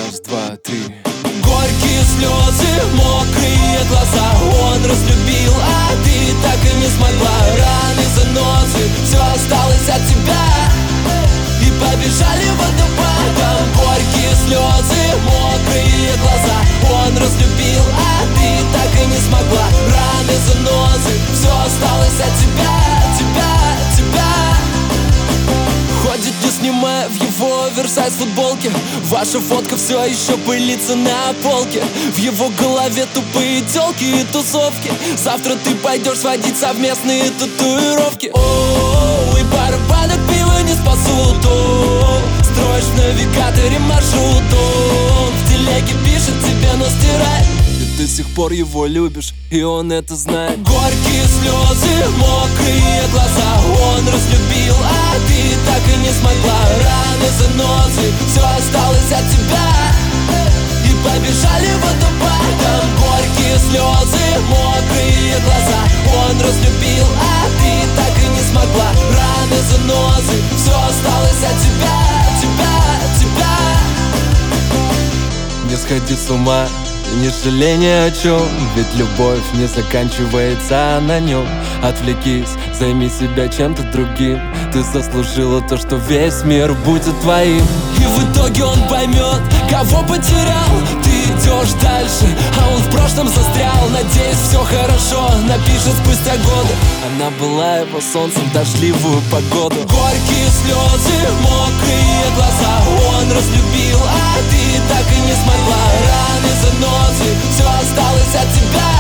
Раз, два, три. Горькие слезы, мокрые глаза. Он разлюбил, а ты так и не смогла. Раны, занозы, все осталось от тебя. И побежали водопадом. Горькие слезы, мокрые глаза. Он разлюбил, а ты так и не смогла. Раны, занозы, все осталось от тебя, тебя. Ходит, не снимая в его оверсайз футболке. Ваша фотка все еще пылится на полке. В его голове тупые тёлки и тусовки. Завтра ты пойдешь сводить совместные татуировки. О, и пара банок пива не спасут. О, строишь в навигаторе маршрут. О, в телеге пишет тебе, но стирает. Ты до сих пор его любишь, и он это знает. Горькие слезы, мокрые глаза. Он разлюбил, а ты так и не смогла. Раны, занозы, все осталось от тебя. И побежали водопадом. Горькие слезы, мокрые глаза. Он разлюбил, а ты так и не смогла. Раны, занозы, все осталось от тебя, тебя. Не сходи с ума и не жалей ни о чем, ведь любовь не заканчивается на нем. Отвлекись, займи себя чем-то другим. Ты заслужила то, что весь мир будет твоим. И в итоге он поймет, кого потерял. Ты идешь дальше, а он в прошлом застрял. Надеюсь, все хорошо, напишет спустя годы. Она была его солнцем в дождливую погоду. Горькие слезы, мокрые глаза. Он разлюбил, а ты так и не смогла. Раны, занозы, все осталось от тебя.